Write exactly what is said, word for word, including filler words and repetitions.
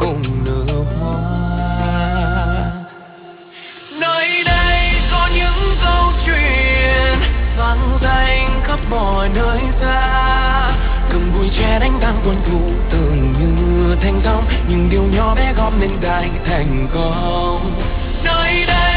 cùng nở hoa. Nơi đây có những câu chuyện vang danh khắp mọi nơi xa, cầm bụi tre đánh tan quân thù tưởng như thành công, những điều nhỏ bé góp nên đại thành công. Nơi đây